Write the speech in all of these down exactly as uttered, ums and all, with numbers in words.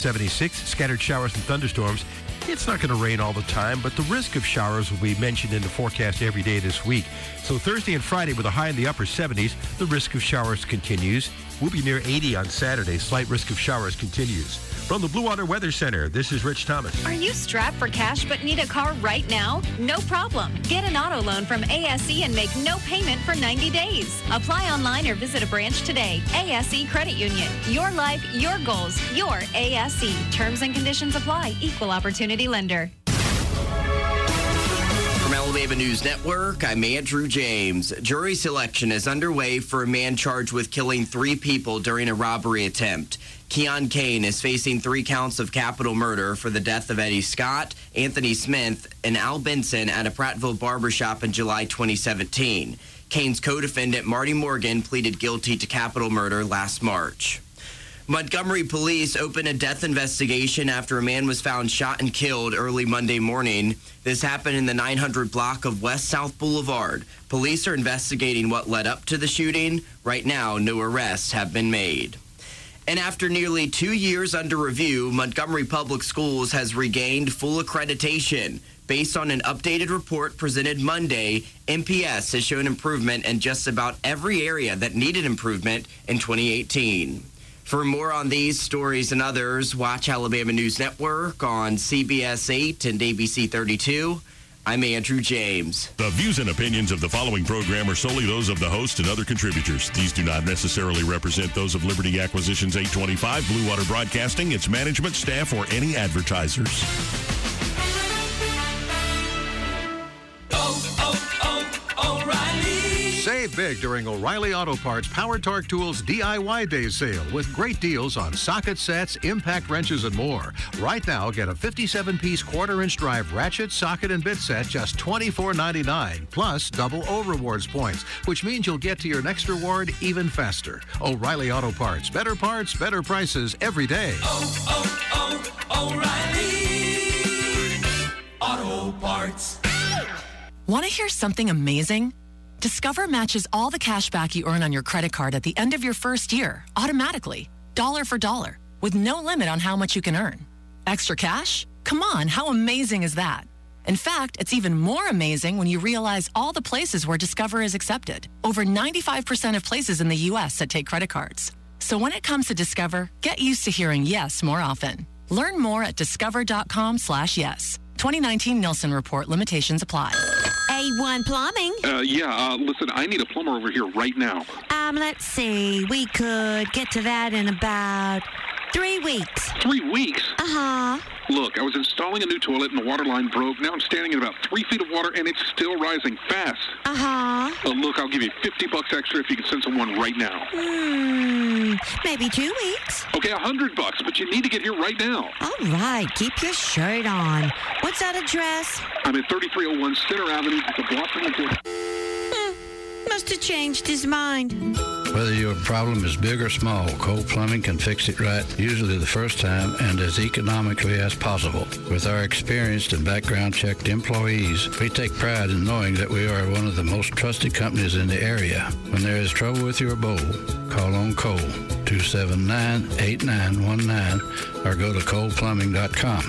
seventy-six, scattered showers and thunderstorms. It's not going to rain all the time, but the risk of showers will be mentioned in the forecast every day this week. So Thursday and Friday with a high in the upper seventies, the risk of showers continues. We'll be near eighty on Saturday. Slight risk of showers continues. From the Blue Water Weather Center, this is Rich Thomas. Are you strapped for cash but need a car right now? No problem. Get an auto loan from A S E and make no payment for ninety days. Apply online or visit a branch today. A S E Credit Union. Your life, your goals, your A S E. Terms and conditions apply. Equal opportunity lender. From Alabama News Network, I'm Andrew James. Jury selection is underway for a man charged with killing three people during a robbery attempt. Keon Kane is facing three counts of capital murder for the death of Eddie Scott, Anthony Smith, and Al Benson at a Prattville barbershop in July twenty seventeen. Kane's co-defendant, Marty Morgan, pleaded guilty to capital murder last March. Montgomery police opened a death investigation after a man was found shot and killed early Monday morning. This happened in the nine hundred block of West South Boulevard. Police are investigating what led up to the shooting. Right now, no arrests have been made. And after nearly two years under review, Montgomery Public Schools has regained full accreditation. Based on an updated report presented Monday, M P S has shown improvement in just about every area that needed improvement in twenty eighteen. For more on these stories and others, watch Alabama News Network on C B S eight and A B C thirty-two. I'm Andrew James. The views and opinions of the following program are solely those of the host and other contributors. These do not necessarily represent those of Liberty Acquisitions eight twenty-five, Blue Water Broadcasting, its management, staff, or any advertisers. Save big during O'Reilly Auto Parts Power Torque Tools D I Y Day sale with great deals on socket sets, impact wrenches, and more. Right now, get a fifty-seven piece quarter-inch drive ratchet, socket, and bit set just twenty-four ninety-nine, plus double O Rewards points, which means you'll get to your next reward even faster. O'Reilly Auto Parts. Better parts, better prices every day. Oh, oh, oh, O'Reilly Auto Parts. Want to hear something amazing? Discover matches all the cash back you earn on your credit card at the end of your first year, automatically, dollar for dollar, with no limit on how much you can earn. Extra cash? Come on, how amazing is that? In fact, it's even more amazing when you realize all the places where Discover is accepted. Over ninety-five percent of places in the U S that take credit cards. So when it comes to Discover, get used to hearing yes more often. Learn more at discover.com slash yes. twenty nineteen Nielsen Report. Limitations apply. A one Plumbing. Uh, yeah, uh, listen, I need a plumber over here right now. Um, let's see. We could get to that in about three weeks. Three weeks? Uh-huh. Look, I was installing a new toilet and the water line broke. Now I'm standing in about three feet of water and it's still rising fast. Uh-huh. Uh, look, I'll give you fifty bucks extra if you can send someone right now. Hmm, maybe two weeks. Okay, a hundred bucks, but you need to get here right now. All right, keep your shirt on. What's that address? I'm at thirty-three oh one Center Avenue, just a block from the door. Hmm, must have changed his mind. Whether your problem is big or small, Cole Plumbing can fix it right, usually the first time and as economically as possible. With our experienced and background-checked employees, we take pride in knowing that we are one of the most trusted companies in the area. When there is trouble with your bowl, call on Cole, two seven nine, eight nine one nine, or go to cole plumbing dot com.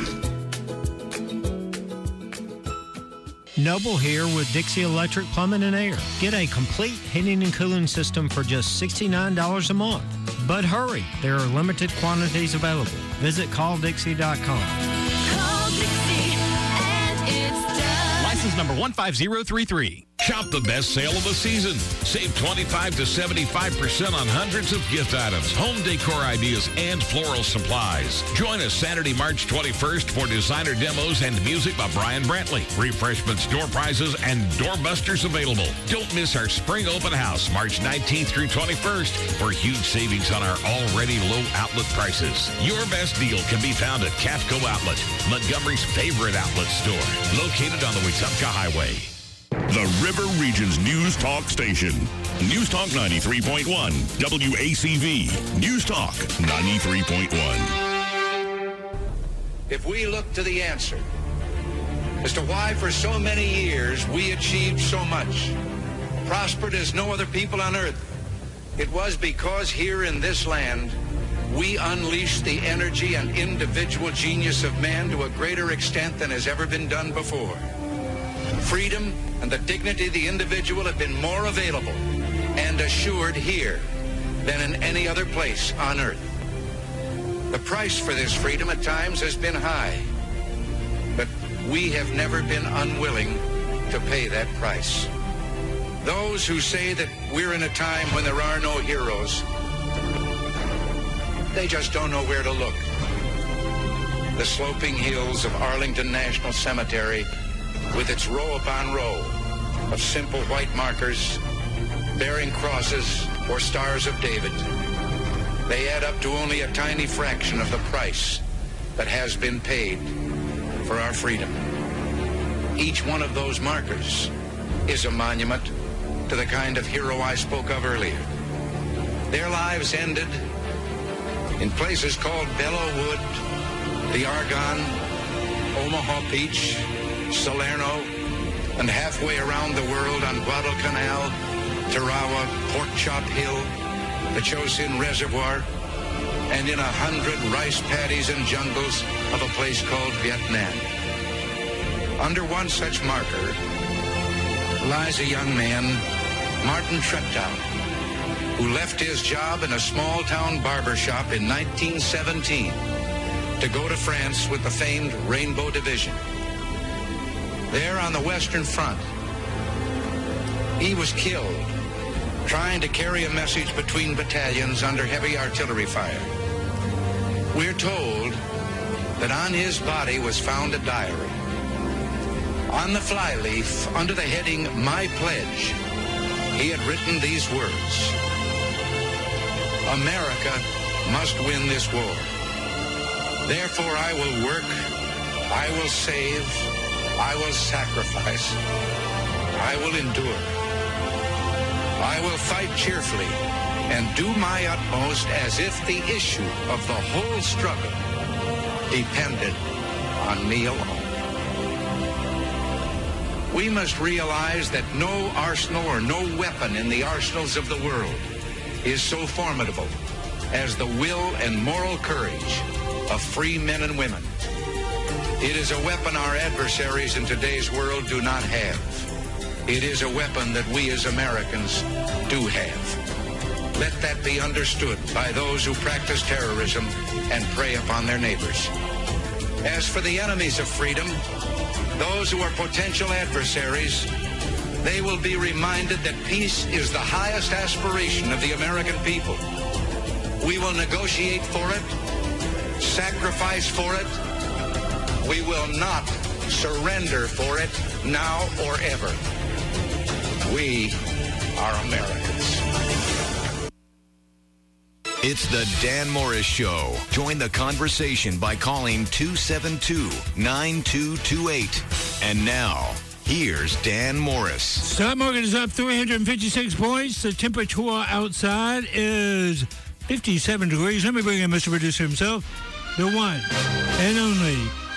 Noble here with Dixie Electric Plumbing and Air. Get a complete heating and cooling system for just sixty-nine dollars a month. But hurry, there are limited quantities available. Visit call dixie dot com. Call Dixie and it's done. License number one five zero three three. Shop the best sale of the season. Save twenty-five to seventy-five percent on hundreds of gift items, home decor ideas, and floral supplies. Join us Saturday, March twenty-first for designer demos and music by Brian Brantley. Refreshments, door prizes, and doorbusters available. Don't miss our spring open house, March nineteenth through twenty-first, for huge savings on our already low outlet prices. Your best deal can be found at Cafco Outlet, Montgomery's favorite outlet store, located on the Wetumpka Highway. The River Region's News Talk Station. News Talk ninety-three point one. W A C V. News Talk ninety-three point one. If we look to the answer as to why for so many years we achieved so much, prospered as no other people on earth, it was because here in this land we unleash the energy and individual genius of man to a greater extent than has ever been done before. Freedom and the dignity of the individual have been more available and assured here than in any other place on earth. The price for this freedom at times has been high, but we have never been unwilling to pay that price. Those who say that we're in a time when there are no heroes, they just don't know where to look. The sloping hills of Arlington National Cemetery, with its row upon row of simple white markers bearing crosses or stars of David, they add up to only a tiny fraction of the price that has been paid for our freedom. Each one of those markers is a monument to the kind of hero I spoke of earlier. Their lives ended in places called Belleau Wood, the Argonne, Omaha Beach, Salerno, and halfway around the world on Guadalcanal, Tarawa, Pork Chop Hill, the Chosin Reservoir, and in a hundred rice paddies and jungles of a place called Vietnam. Under one such marker lies a young man, Martin Treptow, who left his job in a small-town barber shop in nineteen seventeen to go to France with the famed Rainbow Division. There on the Western Front, he was killed trying to carry a message between battalions under heavy artillery fire. We're told that on his body was found a diary. On the flyleaf, under the heading, My Pledge, he had written these words: America must win this war. Therefore I will work, I will save, I will sacrifice, I will endure. I will fight cheerfully and do my utmost as if the issue of the whole struggle depended on me alone. We must realize that no arsenal or no weapon in the arsenals of the world is so formidable as the will and moral courage of free men and women. It is a weapon our adversaries in today's world do not have. It is a weapon that we as Americans do have. Let that be understood by those who practice terrorism and prey upon their neighbors. As for the enemies of freedom, those who are potential adversaries, they will be reminded that peace is the highest aspiration of the American people. We will negotiate for it, sacrifice for it. We will not surrender for it now or ever. We are Americans. It's the Dan Morris Show. Join the conversation by calling two seven two, nine two two eight. And now, here's Dan Morris. Stock market is up three hundred fifty-six points. The temperature outside is fifty-seven degrees. Let me bring in Mister Producer himself, the one and only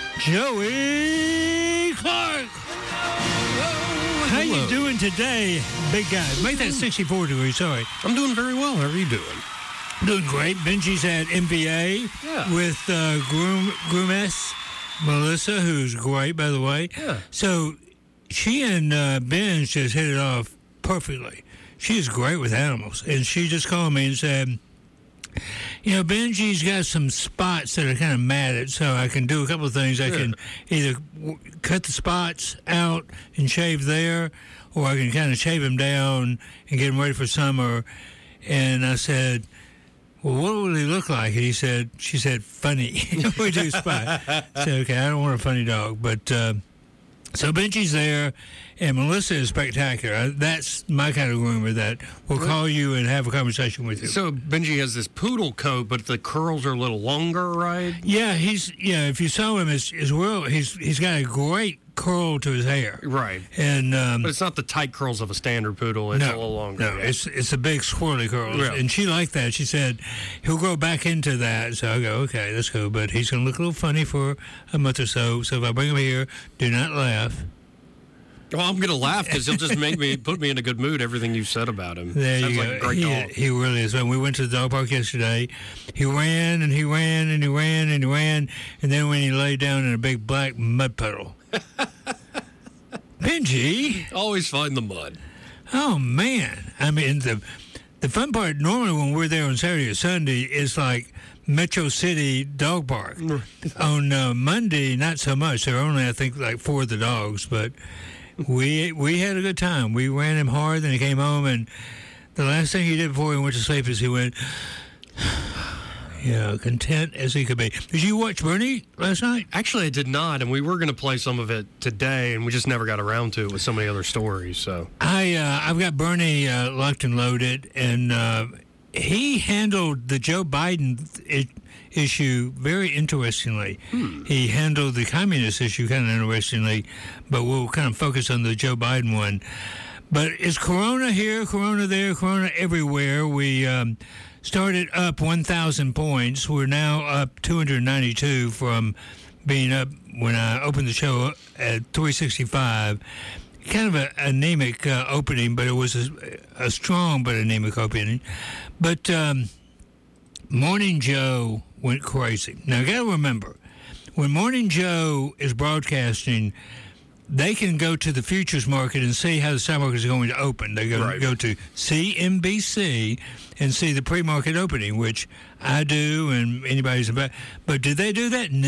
Joey Clark. How Hello. you doing today, big guy? Make that sixty-four degrees, sorry. I'm doing very well. How are you doing? Doing great. Benji's at M V A Yeah. with uh, Groom, Groomess Melissa, who's great, by the way. Yeah. So she and uh, Benj just hit it off perfectly. She's great with animals. And she just called me and said, you know, Benji's got some spots that are kind of matted, so I can do a couple of things. I Yeah. can either w- cut the spots out and shave there, or I can kind of shave them down and get them ready for summer. And I said, well, what would he look like? And he said, she said, funny. We do spot. I said, okay, I don't want a funny dog. But, uh, so Benji's there, and Melissa is spectacular. That's my kind of groomer that will call you and have a conversation with you. So Benji has this poodle coat, but the curls are a little longer, right? Yeah, he's, yeah, if you saw him as, as well, he's he's got a great curl to his hair. Right. And um, But it's not the tight curls of a standard poodle. It's no, a little longer. No, yeah. it's it's a big swirly curls. Yeah. And she liked that. She said, he'll grow back into that. So I go, okay, that's cool. But he's going to look a little funny for a month or so. So if I bring him here, do not laugh. Well, I'm going to laugh because he'll just make me put me in a good mood. Everything you've said about him. There Sounds you like go. a great he, dog. he really is. When we went to the dog park yesterday, he ran and he ran and he ran and he ran, and then when he laid down in a big black mud puddle. Benji, always find the mud. Oh man! I mean the the fun part. Normally, when we're there on Saturday or Sunday, it's like Metro City Dog Park. On uh, Monday, not so much. There were only, I think, like four of the dogs, but we we had a good time. We ran him hard, then he came home, and the last thing he did before he went to sleep is he went, you know, content as he could be. Did you watch Bernie last night? Actually, I did not, and we were going to play some of it today, and we just never got around to it with so many other stories. So I uh, I've got Bernie uh, locked and loaded, and uh, he handled the Joe Biden I- issue very interestingly. Hmm. He handled the communist issue kind of interestingly, but we'll kind of focus on the Joe Biden one. But it's Corona here, Corona there, Corona everywhere. We um, started up one thousand points. We're now up two hundred ninety-two from being up when I opened the show at three sixty-five. Kind of an anemic uh, opening, but it was a, a strong but anemic opening. But um, Morning Joe went crazy. Now, you got to remember, when Morning Joe is broadcasting, they can go to the futures market and see how the stock market is going to open. They go, right. go to C N B C and see the pre-market opening, which I do and anybody's about. But did they do that?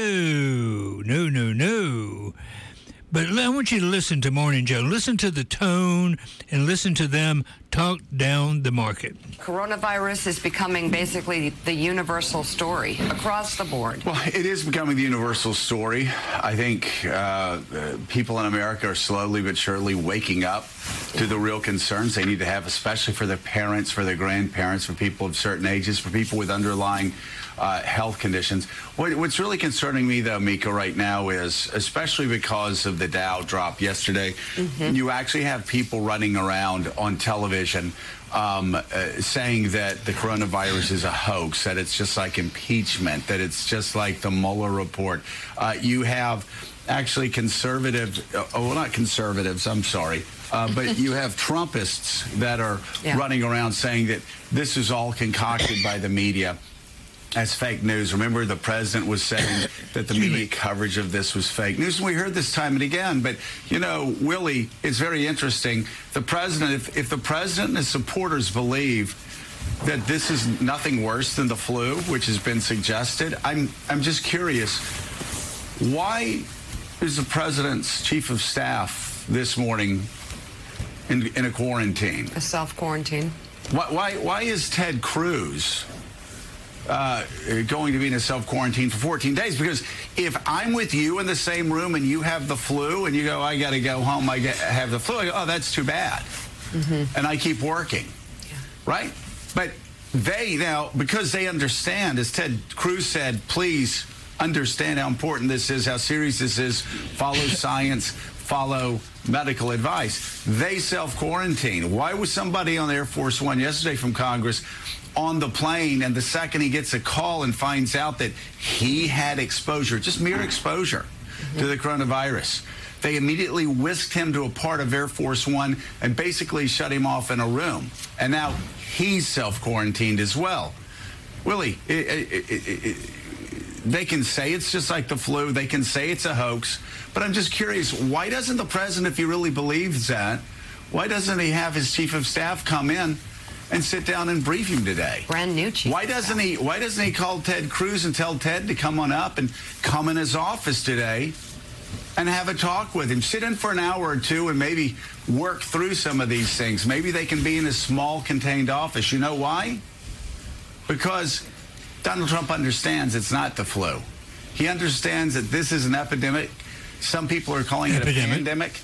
No, no, no, no. But I want you to listen to Morning Joe. Listen to the tone and listen to them talk down the market. Coronavirus is becoming basically the universal story across the board. Well, it is becoming the universal story. I think uh, people in America are slowly but surely waking up to the real concerns they need to have, especially for their parents, for their grandparents, for people of certain ages, for people with underlying uh, health conditions. What, what's really concerning me, though, Mika, right now is, especially because of the Dow drop yesterday, mm-hmm. you actually have people running around on television um, uh, saying that the coronavirus is a hoax, that it's just like impeachment, that it's just like the Mueller report. Uh, you have actually conservative, uh, well, not conservatives, I'm sorry, uh, but you have Trumpists that are yeah. running around saying that this is all concocted by the media as fake news. Remember, the president was saying that the media coverage of this was fake news. And we heard this time and again. But, you know, Willie, it's very interesting. The president, if, if the president and his supporters believe that this is nothing worse than the flu, which has been suggested, I'm, I'm just curious, why is the president's chief of staff this morning in, in a quarantine? A self-quarantine. Why, why, why is Ted Cruz Uh, going to be in a self-quarantine for fourteen days? Because if I'm with you in the same room and you have the flu and you go, I got to go home, I get, have the flu, I go, oh, that's too bad. Mm-hmm. And I keep working, yeah. right? But they now, because they understand, as Ted Cruz said, please understand how important this is, how serious this is, follow science, follow medical advice. They self-quarantine. Why was somebody on Air Force One yesterday from Congress on the plane, and the second he gets a call and finds out that he had exposure, just mere exposure mm-hmm. to the coronavirus, they immediately whisked him to a part of Air Force One and basically shut him off in a room. And now he's self-quarantined as well. Willie, it, it, it, it, they can say it's just like the flu. They can say it's a hoax. But I'm just curious, why doesn't the president, if he really believes that, why doesn't he have his chief of staff come in and sit down and brief him today? Brand new chief. Why doesn't he? Why doesn't he call Ted Cruz and tell Ted to come on up and come in his office today and have a talk with him? Sit in for an hour or two and maybe work through some of these things. Maybe they can be in a small, contained office. You know why? Because Donald Trump understands it's not the flu. He understands that this is an epidemic. Some people are calling epidemic. it a pandemic.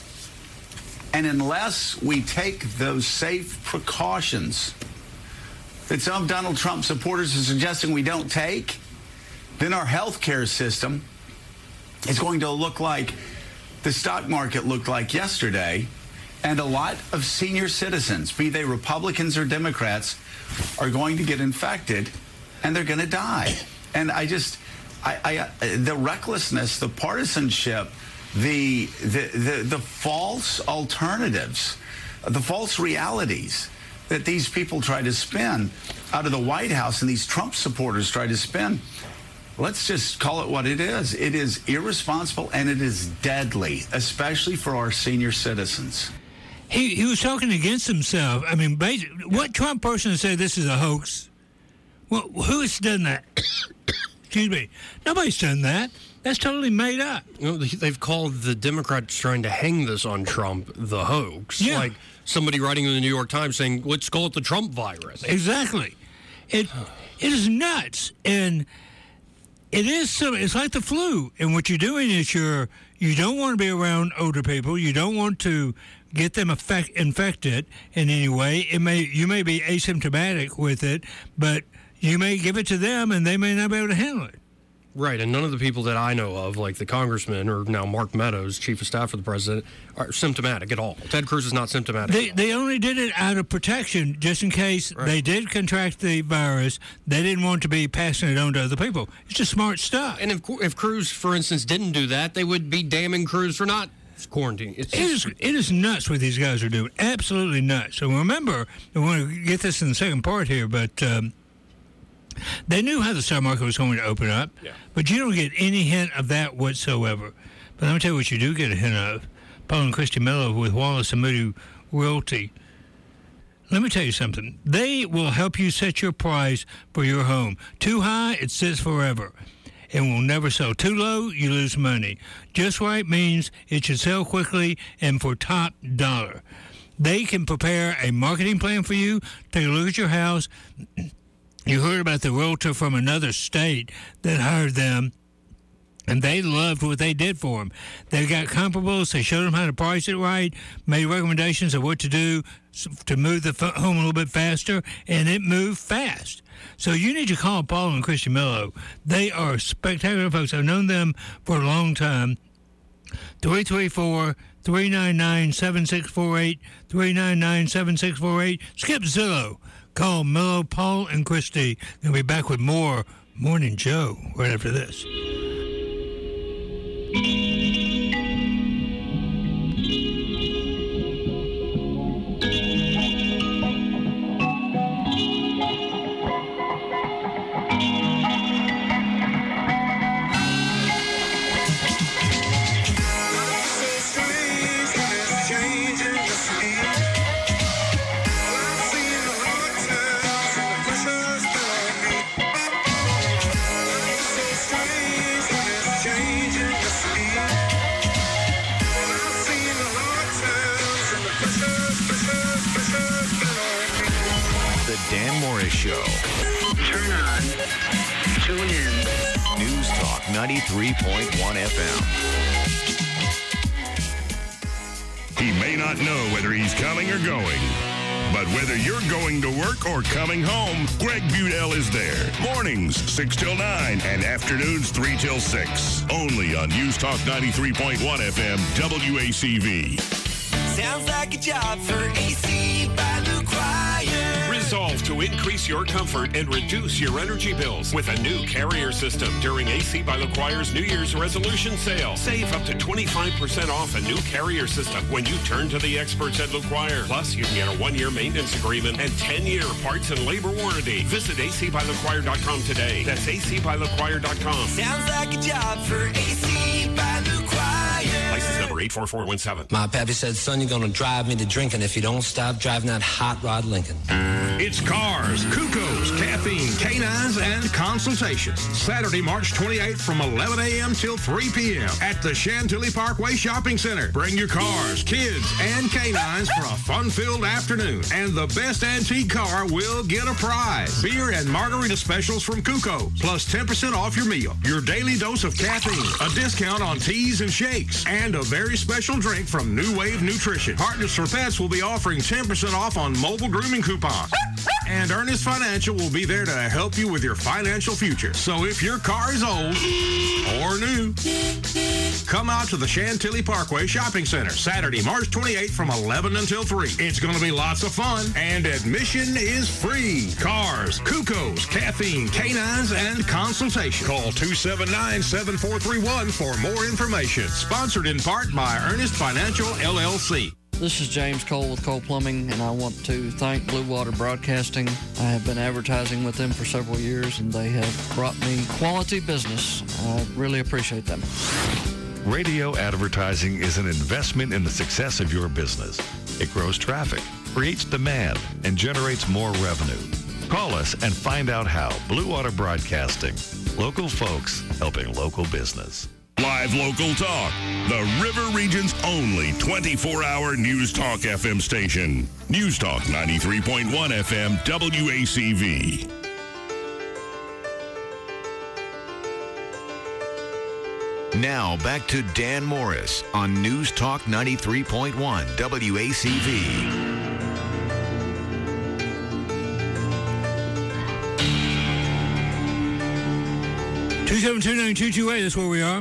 And unless we take those safe precautions that some of Donald Trump supporters are suggesting we don't take, then our health care system is going to look like the stock market looked like yesterday. And a lot of senior citizens, be they Republicans or Democrats, are going to get infected and they're going to die. And I just, I, I, the recklessness, the partisanship the the the, the false alternatives, the false realities that these people try to spin out of the White House and these Trump supporters try to spin. Let's just call it what it is. It is irresponsible and it is deadly, especially for our senior citizens. He he was talking against himself. I mean, basically, what Trump person said this is a hoax? Well, who has done that? Excuse me. Nobody's done that. That's totally made up. You know, they've called the Democrats trying to hang this on Trump the hoax. Yeah. Like somebody writing in the New York Times saying, let's call it the Trump virus. Exactly. It it is nuts. And it is so. It's like the flu. And what you're doing is you're you don't want to be around older people. You don't want to get them affect, infected in any way. It may you may be asymptomatic with it, but you may give it to them, and they may not be able to handle it. Right, and none of the people that I know of, like the congressman or now Mark Meadows, chief of staff for the president, are symptomatic at all. Ted Cruz is not symptomatic. They they only did it out of protection, just in case right. they did contract the virus. They didn't want to be passing it on to other people. It's just smart stuff. And if if Cruz, for instance, didn't do that, they would be damning Cruz for not quarantining. It's it is it is nuts what these guys are doing. Absolutely nuts. So remember, I want to get this in the second part here, but. Um, They knew how the stock market was going to open up, yeah. but you don't get any hint of that whatsoever. But let me tell you what you do get a hint of. Paul and Christy Mello with Wallace and Moody Realty. Let me tell you something. They will help you set your price for your home. Too high, it sits forever and will never sell. Too low, you lose money. Just right means it should sell quickly and for top dollar. They can prepare a marketing plan for you. Take a look at your house. You heard about the realtor from another state that hired them, and they loved what they did for them. They got comparables. They showed them how to price it right, made recommendations of what to do to move the home a little bit faster, and it moved fast. So you need to call Paul and Christy Mello. They are spectacular folks. I've known them for a long time. three three four, three nine nine, seven six four eight, three nine nine, seven six four eight. Skip Zillow. Call Mello, Paul, and Christy. They'll be back with more Morning Joe right after this. Dan Morris Show. Turn on. Tune in. News Talk ninety-three point one F M. He may not know whether he's coming or going, but whether you're going to work or coming home, Greg Budell is there. Mornings, six till nine, and afternoons, three till six. Only on News Talk ninety-three point one F M, W A C V. Sounds like a job for A C by Luke Ryan. Resolve to increase your comfort and reduce your energy bills with a new carrier system during A C by LaQuire's New Year's resolution sale. Save up to twenty-five percent off a new carrier system when you turn to the experts at LaQuire. Plus, you can get a one-year maintenance agreement and ten-year parts and labor warranty. Visit A C by LaQuire dot com today. That's A C by LaQuire dot com. Sounds like a job for A C by LaQuire. License number eight four four one seven. My pappy said, son, you're going to drive me to drinking if you don't stop driving that hot rod Lincoln. It's cars, Cuckoos, caffeine, canines, and consultations. Saturday, March twenty-eighth from eleven a.m. till three p.m. at the Chantilly Parkway Shopping Center. Bring your cars, kids, and canines for a fun-filled afternoon. And the best antique car will get a prize. Beer and margarita specials from Cuckoos, plus ten percent off your meal. Your daily dose of caffeine, a discount on teas and shakes, and a very special drink from New Wave Nutrition. Partners for Pets will be offering ten percent off on mobile grooming coupons. And Ernest Financial will be there to help you with your financial future. So if your car is old or or new. Come out to the Chantilly Parkway Shopping Center Saturday, March twenty-eighth from eleven until three. It's going to be lots of fun, and admission is free. Cars, Cuckoos, caffeine, canines, and consultation. Call two seven nine, seven four three one for more information. Sponsored in part by Ernest Financial, L L C. This is James Cole with Cole Plumbing, and I want to thank Blue Water Broadcasting. I have been advertising with them for several years, and they have brought me quality business. I really appreciate them. Radio advertising is an investment in the success of your business. It grows traffic, creates demand, and generates more revenue. Call us and find out how. Blue Water Broadcasting. Local folks helping local business. Live local talk. The River Region's only twenty-four hour News Talk F M station. News Talk ninety-three point one F M W A C V. Now back to Dan Morris on News Talk ninety-three point one W A C V. two seven two, nine two two eight, that's where we are.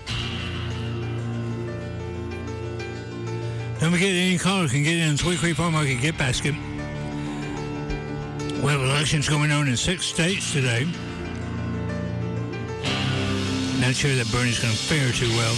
Don't forget, any caller can get in on Sweet Creek Farm Market Gift Basket. We have elections going on in six states today. Not sure that Bernie's going to fare too well.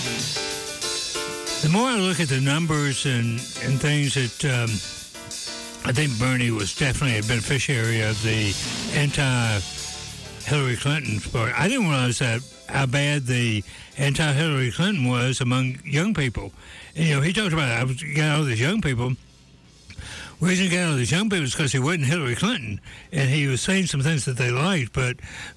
The more I look at the numbers and, and things that um, I think Bernie was definitely a beneficiary of the anti-Hillary Clinton part. I didn't realize that how bad the anti-Hillary Clinton was among young people. And, you know, he talked about, I was got all these young people. The reason he got all these young people is because he wasn't Hillary Clinton, and he was saying some things that they liked, but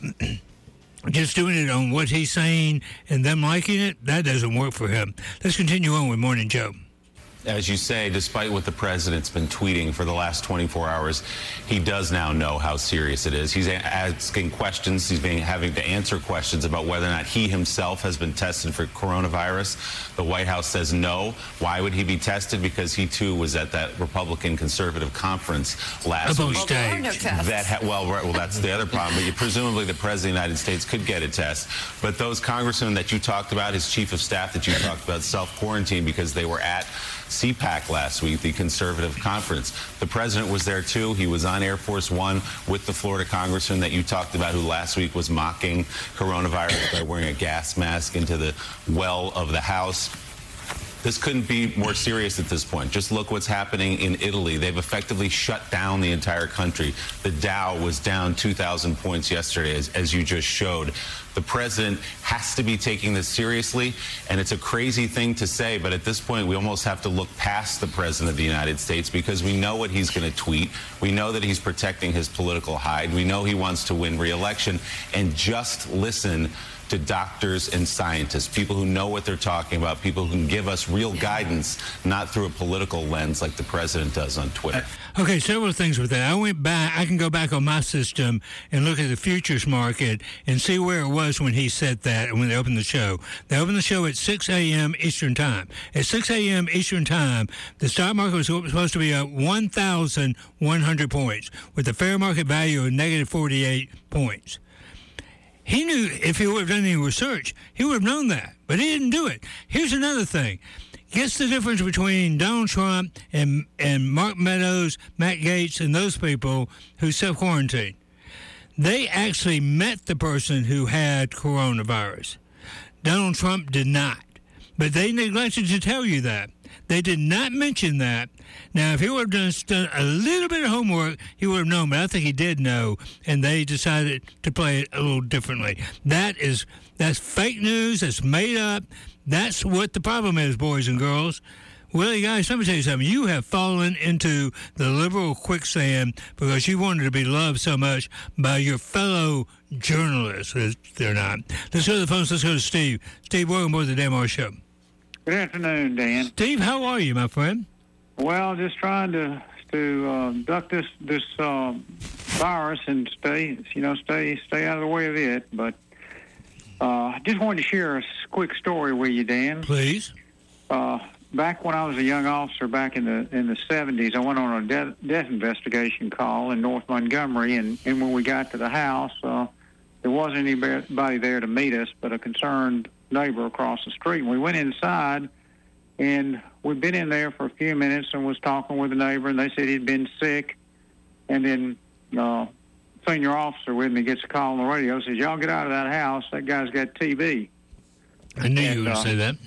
just doing it on what he's saying and them liking it, that doesn't work for him. Let's continue on with Morning Joe. As you say, despite what the president's been tweeting for the last twenty-four hours, he does now know how serious it is. He's asking questions. He's being having to answer questions about whether or not he himself has been tested for coronavirus. The White House says no. Why would he be tested? Because he, too, was at that Republican conservative conference last About week. stage. Well, there are no tests. That ha- well, right, well, that's the other problem. But you, presumably the president of the United States could get a test. But those congressmen that you talked about, his chief of staff that you talked about, self-quarantined because they were at C PAC last week, the conservative conference. The president was there too. He was on Air Force One with the Florida congressman that you talked about, who last week was mocking coronavirus by wearing a gas mask into the well of the House. This couldn't be more serious at this point. Just look what's happening in Italy. They've effectively shut down the entire country. The Dow was down two thousand points yesterday, as, as you just showed. The president has to be taking this seriously, and it's a crazy thing to say, but at this point, we almost have to look past the president of the United States because we know what he's going to tweet. We know that he's protecting his political hide. We know he wants to win re-election, and just listen to doctors and scientists, people who know what they're talking about, people who can give us real guidance, not through a political lens like the president does on Twitter. Okay, several things with that. I went back, I can go back on my system and look at the futures market and see where it was when he said that and when they opened the show. They opened the show at six a.m. Eastern Time. At six a.m. Eastern Time, the stock market was supposed to be up one thousand one hundred points with a fair market value of negative forty-eight points. He knew if he would have done any research, he would have known that, but he didn't do it. Here's another thing. Guess the difference between Donald Trump and, and Mark Meadows, Matt Gaetz, and those people who self-quarantined. They actually met the person who had coronavirus. Donald Trump did not, but they neglected to tell you that. They did not mention that. Now, if he would have done a little bit of homework, he would have known, but I think he did know, and they decided to play it a little differently. That is, that's fake news. That's made up. That's what the problem is, boys and girls. Well, you guys, let me tell you something. You have fallen into the liberal quicksand because you wanted to be loved so much by your fellow journalists. They're not. Let's go to the phones. Let's go to Steve. Steve, welcome aboard the Dan Morris Show. Good afternoon, Dan. Steve, how are you, my friend? Well, just trying to to uh, duck this this uh, virus and stay, you know, stay stay out of the way of it. But uh, I just wanted to share a quick story with you, Dan. Please. Uh, back when I was a young officer, back in the in the seventies, I went on a death, death investigation call in North Montgomery, and, and when we got to the house, uh, there wasn't anybody there to meet us but a concerned neighbor across the street. And we went inside, and we'd been in there for a few minutes and was talking with the neighbor, and they said he'd been sick. And then uh, senior officer with me gets a call on the radio, says, y'all get out of that house. That guy's got T B. I knew and, you would uh, say that.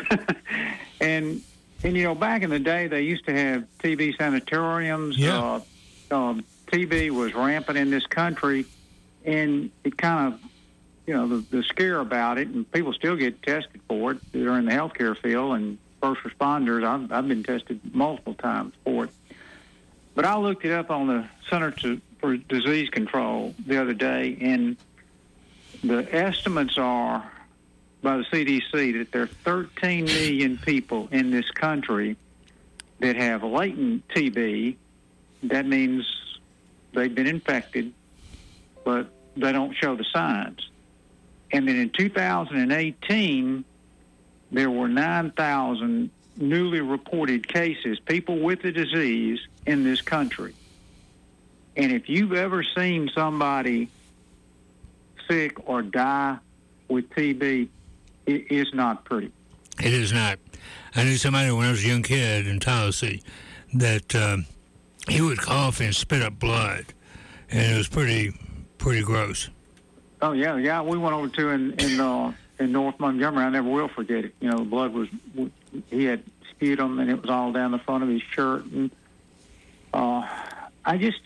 and, and, you know, back in the day, they used to have T B sanatoriums. Yeah. Uh, um, T B was rampant in this country, and it kind of, you know, the, the scare about it, and people still get tested for it. They're in the healthcare field, and first responders, I've, I've been tested multiple times for it. But I looked it up on the Center to, for Disease Control the other day, and the estimates are by the C D C that there are thirteen million people in this country that have latent T B. That means they've been infected, but they don't show the signs. And then in two thousand eighteen, there were nine thousand newly reported cases, people with the disease in this country. And if you've ever seen somebody sick or die with T B, it is not pretty. It is not. I knew somebody when I was a young kid in Tallahassee that um, he would cough and spit up blood, and it was pretty, pretty gross. Oh yeah, yeah. We went over to in in, uh, in North Montgomery. I never will forget it. You know, the blood was he had sputum, and it was all down the front of his shirt. And uh, I just,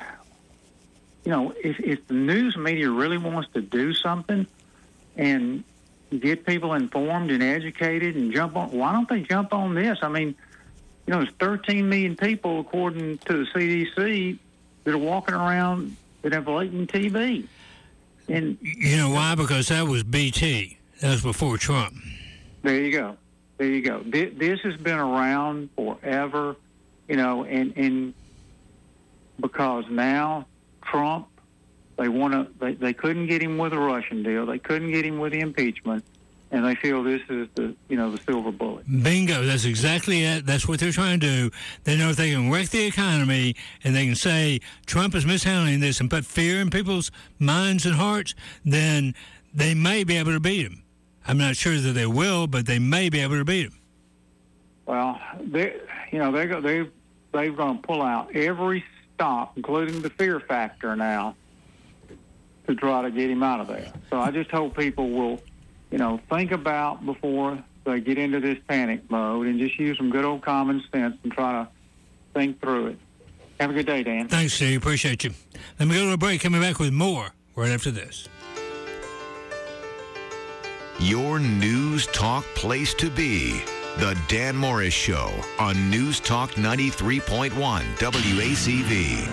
you know, if if the news media really wants to do something and get people informed and educated and jump on, why don't they jump on this? I mean, you know, there's thirteen million people, according to the C D C, that are walking around that have latent T B. And you know why? Because that was B T. That was before Trump. There you go. There you go. This, this has been around forever, you know, and, and because now Trump, they want to, they, they couldn't get him with a Russian deal. They couldn't get him with the impeachment. And they feel this is the, you know, the silver bullet. Bingo. That's exactly it. That's what they're trying to do. They know if they can wreck the economy and they can say Trump is mishandling this and put fear in people's minds and hearts, then they may be able to beat him. I'm not sure that they will, but they may be able to beat him. Well, they, you know, they're they they're going to pull out every stop, including the fear factor now, to try to get him out of there. So I just hope people will, you know, think about before they get into this panic mode and just use some good old common sense and try to think through it. Have a good day, Dan. Thanks, Steve. Appreciate you. Let me go to a break. Coming back with more right after this. Your News Talk place to be. The Dan Morris Show on News Talk ninety-three point one W A C V.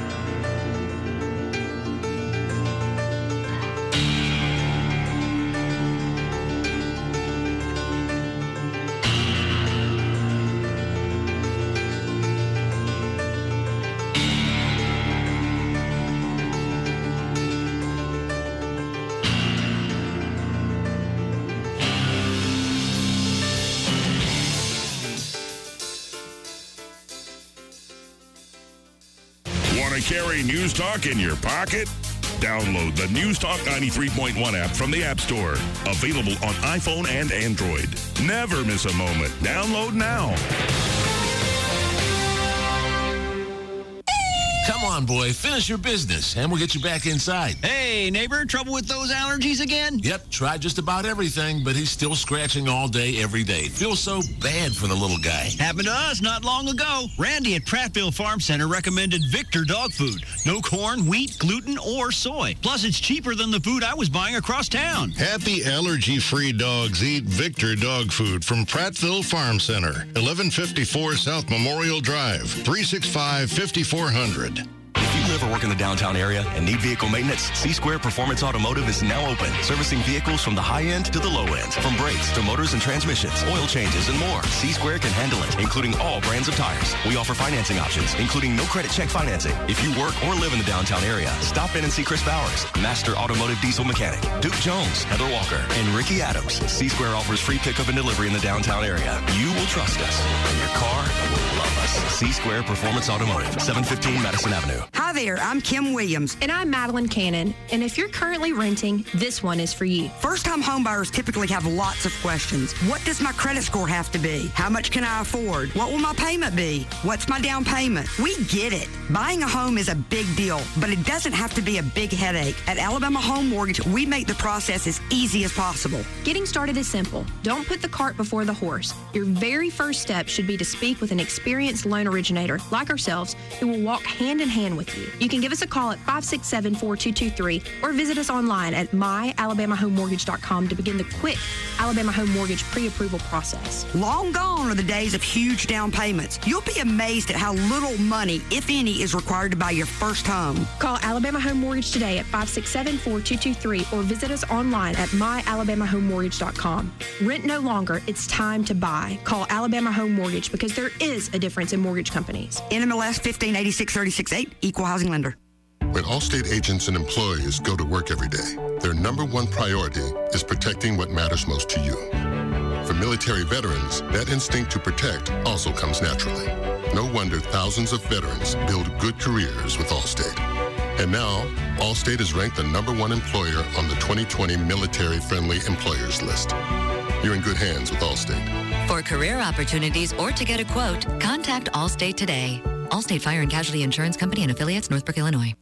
Carry News Talk in your pocket? Download the News Talk ninety-three point one app from the App Store. Available on iPhone and Android. Never miss a moment. Download now. Come on, boy. Finish your business, and we'll get you back inside. Hey, neighbor, trouble with those allergies again? Yep, tried just about everything, but he's still scratching all day, every day. Feels so bad for the little guy. Happened to us not long ago. Randy at Prattville Farm Center recommended Victor dog food. No corn, wheat, gluten, or soy. Plus, it's cheaper than the food I was buying across town. Happy allergy-free dogs eat Victor dog food from Prattville Farm Center, eleven fifty-four South Memorial Drive, three six five, five four zero zero. If you live or work in the downtown area and need vehicle maintenance, C-Square Performance Automotive is now open, servicing vehicles from the high end to the low end. From brakes to motors and transmissions, oil changes, and more, C-Square can handle it, including all brands of tires. We offer financing options, including no credit check financing. If you work or live in the downtown area, stop in and see Chris Bowers, Master Automotive Diesel Mechanic, Duke Jones, Heather Walker, and Ricky Adams. C-Square offers free pickup and delivery in the downtown area. You will trust us, and your car will love us. C-Square Performance Automotive, seven fifteen Madison Avenue. How Hi there, I'm Kim Williams. And I'm Madeline Cannon. And if you're currently renting, this one is for you. First-time homebuyers typically have lots of questions. What does my credit score have to be? How much can I afford? What will my payment be? What's my down payment? We get it. Buying a home is a big deal, but it doesn't have to be a big headache. At Alabama Home Mortgage, we make the process as easy as possible. Getting started is simple. Don't put the cart before the horse. Your very first step should be to speak with an experienced loan originator like ourselves who will walk hand in hand with you. You can give us a call at five six seven, four two two three or visit us online at my alabama home mortgage dot com to begin the quick Alabama Home Mortgage pre-approval process. Long gone are the days of huge down payments. You'll be amazed at how little money, if any, is required to buy your first home. Call Alabama Home Mortgage today at five six seven, four two two three or visit us online at my alabama home mortgage dot com. Rent no longer, it's time to buy. Call Alabama Home Mortgage because there is a difference in mortgage companies. N M L S fifteen eighty-six thirty-six eight, Equal Housing Lender. When Allstate agents and employees go to work every day, their number one priority is protecting what matters most to you. For military veterans, that instinct to protect also comes naturally. No wonder thousands of veterans build good careers with Allstate. And now, Allstate is ranked the number one employer on the twenty twenty Military-Friendly Employers list. You're in good hands with Allstate. For career opportunities or to get a quote, contact Allstate today. Allstate Fire and Casualty Insurance Company and Affiliates, Northbrook, Illinois.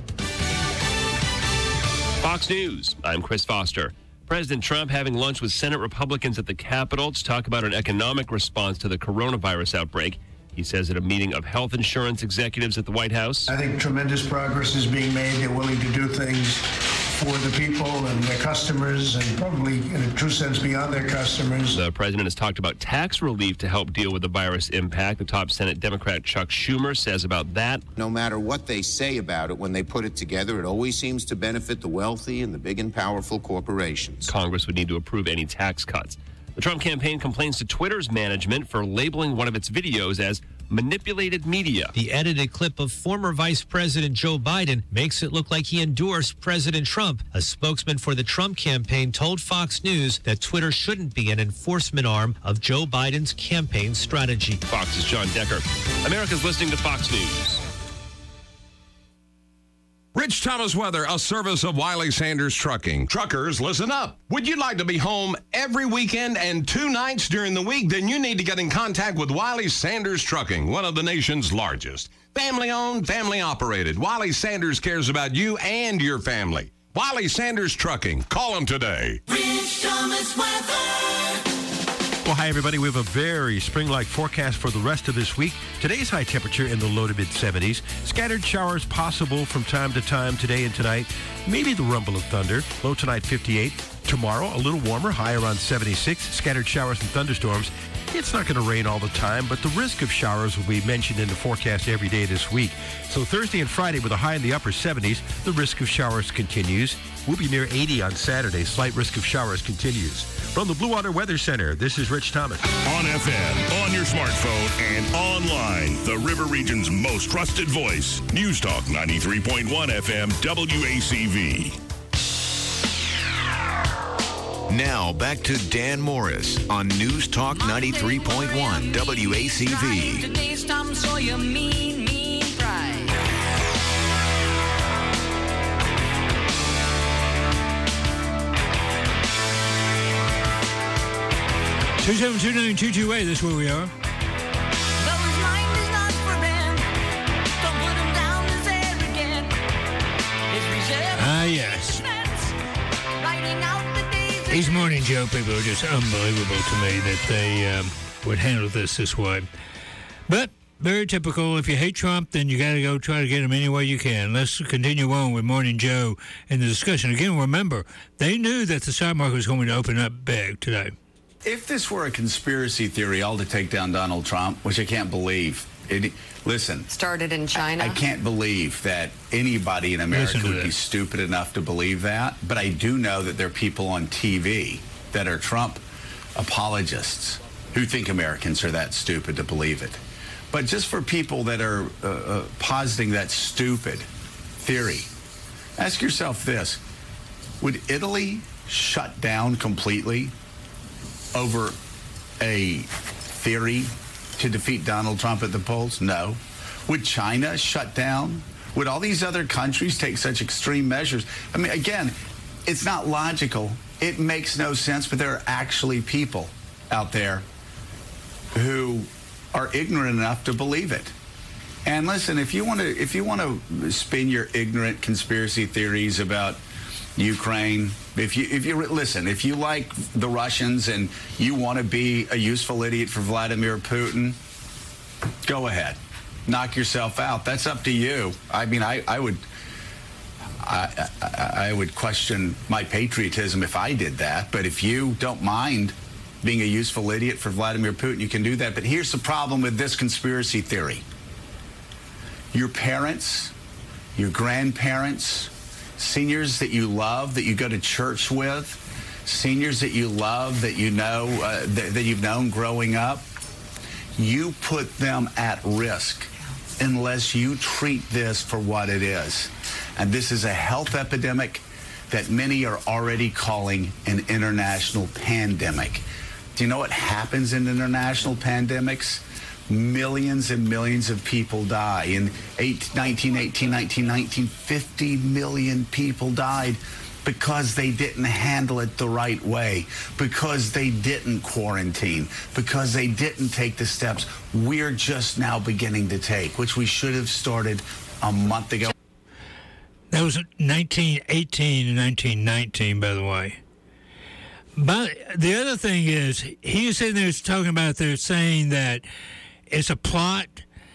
Fox News, I'm Chris Foster. President Trump having lunch with Senate Republicans at the Capitol to talk about an economic response to the coronavirus outbreak. He says at a meeting of health insurance executives at the White House. I think tremendous progress is being made. They're willing to do things for the people and their customers, and probably in a true sense beyond their customers. The president has talked about tax relief to help deal with the virus impact. The top Senate Democrat Chuck Schumer says about that. No matter what they say about it, when they put it together, it always seems to benefit the wealthy and the big and powerful corporations. Congress would need to approve any tax cuts. The Trump campaign complains to Twitter's management for labeling one of its videos as manipulated media. The edited clip of former Vice President Joe Biden makes it look like he endorsed President Trump. A spokesman for the Trump campaign told Fox News that Twitter shouldn't be an enforcement arm of Joe Biden's campaign strategy. Fox's John Decker. America's listening to Fox News. Rich Thomas Weather, a service of Wiley Sanders Trucking. Truckers, listen up. Would you like to be home every weekend and two nights during the week? Then you need to get in contact with Wiley Sanders Trucking, one of the nation's largest. Family-owned, family-operated. Wiley Sanders cares about you and your family. Wiley Sanders Trucking. Call them today. Rich Thomas Weather. Well, hi, everybody. We have a very spring-like forecast for the rest of this week. Today's high temperature in the low to mid-seventies. Scattered showers possible from time to time today and tonight. Maybe the rumble of thunder. Low tonight, fifty-eight. Tomorrow, a little warmer, high around seventy-six. Scattered showers and thunderstorms. It's not going to rain all the time, but the risk of showers will be mentioned in the forecast every day this week. So Thursday and Friday with a high in the upper seventies, the risk of showers continues. We'll be near eighty on Saturday. Slight risk of showers continues. From the Blue Water Weather Center, this is Rich Thomas. On F M, on your smartphone, and online, the River Region's most trusted voice. News Talk ninety-three point one F M, W A C V. Now back to Dan Morris on News Talk ninety-three point one W A C V. Today's Tom Sawyer, mean, mean pride. two seven two nine two two eight, that's where we are. Ah, yes. These morning Joe people are just unbelievable to me that they um, would handle this this way. But very typical. If you hate Trump, then you got to go try to get him any way you can. Let's continue on with Morning Joe and the discussion. Again, remember, they knew that the stock market was going to open up big today. If this were a conspiracy theory all to take down Donald Trump, which I can't believe, it, listen. Started in China. I, I can't believe that anybody in America would be stupid enough to believe that. But I do know that there are people on T V that are Trump apologists who think Americans are that stupid to believe it. But just for people that are uh, uh, positing that stupid theory, ask yourself this. Would Italy shut down completely over a theory to defeat Donald Trump at the polls? No. Would China shut down Would all these other countries take such extreme measures? I mean, again, it's not logical. It makes no sense, but there are actually people out there who are ignorant enough to believe it. And listen, if you want to, if you want to spin your ignorant conspiracy theories about Ukraine, if you, if you listen, if you like the Russians and you want to be a useful idiot for Vladimir Putin, go ahead, knock yourself out. That's up to you. I mean, I, I would, I, I, I would question my patriotism if I did that. But if you don't mind being a useful idiot for Vladimir Putin, you can do that. But here's the problem with this conspiracy theory. Your parents, your grandparents, seniors that you love, that you go to church with, seniors that you love, that you know, uh, that, that you've known growing up, you put them at risk unless you treat this for what it is. And this is a health epidemic that many are already calling an international pandemic. Do you know what happens in international pandemics? Millions and millions of people die. In nineteen eighteen, nineteen nineteen, fifty million people died because they didn't handle it the right way, because they didn't quarantine, because they didn't take the steps we're just now beginning to take, which we should have started a month ago. That was nineteen eighteen and nineteen nineteen, by the way. But the other thing is, he is sitting there talking about, they're saying that it's a plot.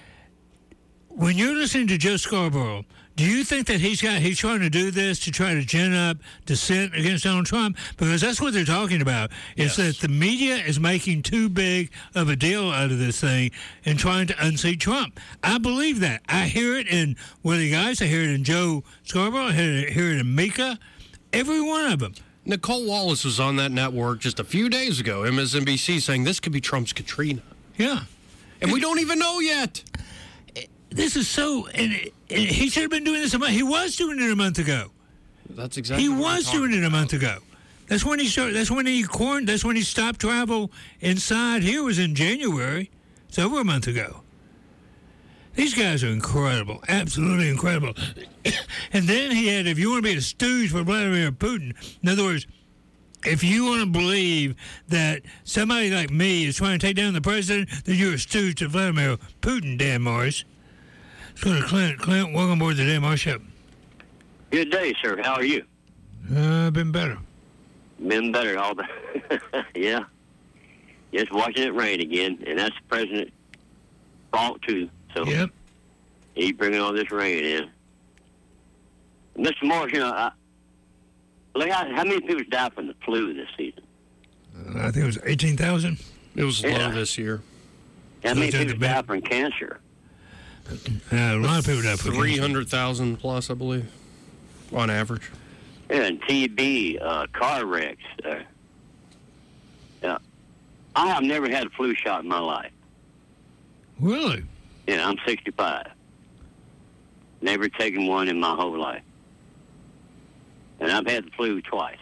When you're listening to Joe Scarborough, do you think that he's got he's trying to do this to try to gin up dissent against Donald Trump? Because that's what they're talking about. Is yes. that the media is making too big of a deal out of this thing and trying to unseat Trump. I believe that. I hear it in Willie Guys. I hear it in Joe Scarborough. I hear it, hear it in Mika. Every one of them. Nicole Wallace was on that network just a few days ago, M S N B C, saying this could be Trump's Katrina. Yeah. And we don't even know yet. This is so, and, and he should have been doing this a month. He was doing it a month ago. That's exactly. He what was doing it a month ago. That's when he started. That's when he quarantined. That's when he stopped travel inside. Here was in January. It's over a month ago. These guys are incredible, absolutely incredible. And then he had, if you want to be a stooge for Vladimir Putin, in other words, if you want to believe that somebody like me is trying to take down the president, then you're a stooge to Vladimir Putin, Dan Morris. Let's go to Clint. Clint, welcome aboard the Dan Morris Show. Good day, sir. How are you? Uh, been better. Been better all the... yeah. Just watching it rain again, and that's the president's fault, too. So yep. He's bringing all this rain in. Mister Morris, you know, I, look how, how many people died from the flu this season? Uh, I think it was eighteen thousand. It was yeah. low this year. How many people died from cancer? Uh, a lot of people died from three hundred thousand plus, I believe, on average. Yeah, and T B, uh, car wrecks. Uh, yeah. I have never had a flu shot in my life. Really? Yeah, I'm sixty-five. Never taken one in my whole life. And I've had the flu twice.